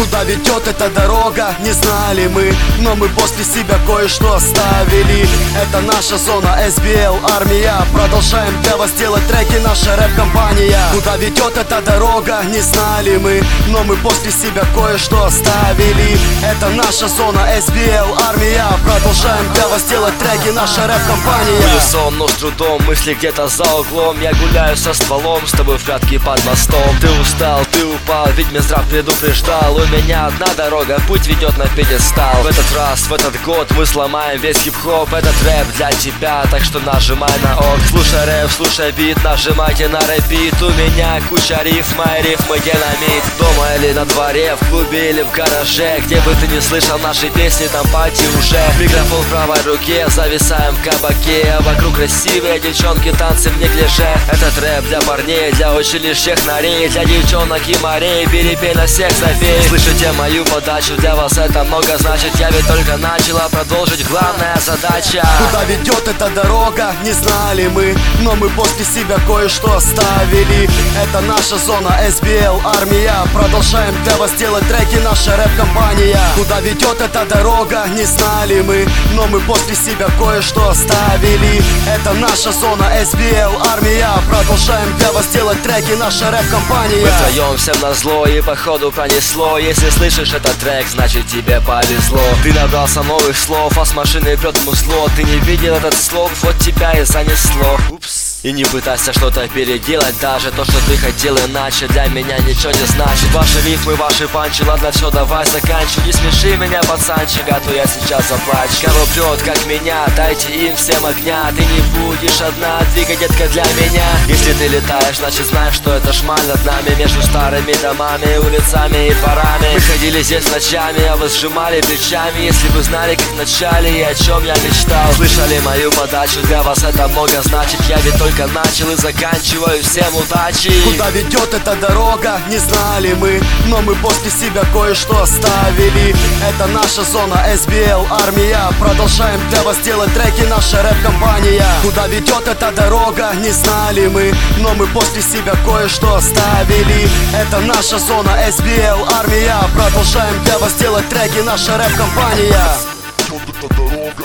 Куда ведет эта дорога, не знали мы, но мы после себя кое-что оставили. Это наша зона, SBL, армия. Продолжаем для вас делать треки, наша рэп-компания. Куда ведет эта дорога, не знали мы, но мы после себя кое-что оставили. Это наша зона, SBL, армия. Продолжаем для вас делать треки, наша рэп-компания. Унисон, но с трудом, мысли где-то за углом. Я гуляю со стволом, с тобой в прятки под мостом. Ты устал, ты упал, ведь Минздрав предупреждал. У меня одна дорога, путь ведет на пьедестал. В этот раз, в этот год мы сломаем весь хип-хоп. Этот рэп для тебя, так что нажимай на ок. Слушай рэп, слушай бит, нажимайте на рэпит. У меня куча рифм, мои рифмы динамит. Дома или на дворе, в клубе или в гараже, где бы ты не слышал наши песни, там пати уже. Микрофон в правой руке, зависаем в кабаке. Вокруг красивые девчонки, танцы в неглиже. Этот рэп для парней, для училищ технарей, для девчонок и морей. Перепей на всех забей. Слышите мою подачу, для вас это много значит. Я ведь только начала, продолжить главная задача. Куда ведет эта дорога, не знали мы, но мы после себя кое-что оставили. Это наша зона, SBL, армия. Продолжаем для вас делать треки, наша рэп-компания. Куда ведет эта дорога, не знали мы, но мы после себя кое-что оставили. Это наша зона, SBL, армия. Продолжаем для вас делать треки, наша рэп-компания. Мы втроем всем назло и походу пронесло. Если слышишь этот трек, значит тебе повезло. Ты набрался новых слов, а с машины прет мусло. Ты не видел этот слов, вот тебя и занесло. Упс. И не пытайся что-то переделать, даже то, что ты хотел иначе, для меня ничего не значит. Ваши рифмы, ваши панчи, ладно, все, давай заканчивай. Не смеши меня, пацанчик, а то я сейчас заплачу. Кого прет, как меня, дайте им всем огня. Ты не будешь одна, двигай, детка, для меня. Если ты летаешь, значит знаешь, что это шмаль над нами. Между старыми домами, улицами и дворами. Мы ходили здесь ночами, а вы сжимали плечами. Если бы знали, как в начале и о чем я мечтал. Слышали мою подачу, для вас это много значит. Я ведь только начал и заканчиваю, всем удачи. Куда ведет эта дорога, не знали мы, но мы после себя кое-что оставили. Это наша зона, SBL, армия. Продолжаем для вас делать треки, наша рэп-компания. Куда ведет эта дорога, не знали мы, но мы после себя кое-что оставили. Это наша зона, SBL, армия. Продолжаем для вас делать треки, наша рэп-компания. Ведет эта дорога,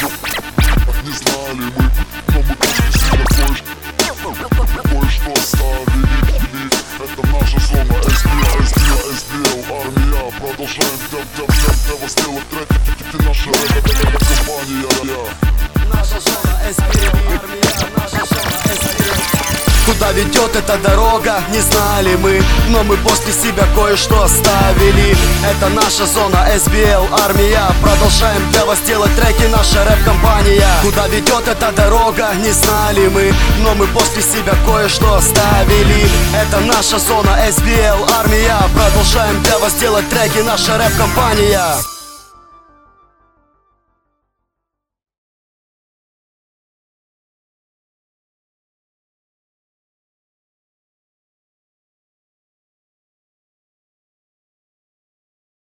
не знали мы, но мы после себя кое-что оставили. Это наша зона, SBL, армия. Продолжаем для вас делать треки, наша рэп-компания. Наша зона, SBL, армия. Наша зона, SBL. Куда ведет эта дорога, не знали мы, но мы после себя кое-что оставили. Это наша зона, SBL, армия. Продолжаем для вас делать треки, наша рэп-компания. Куда ведет эта дорога, не знали мы, но мы после себя кое-что оставили. Это наша зона, SBL, армия. Продолжаем для вас делать треки, наша рэп-компания.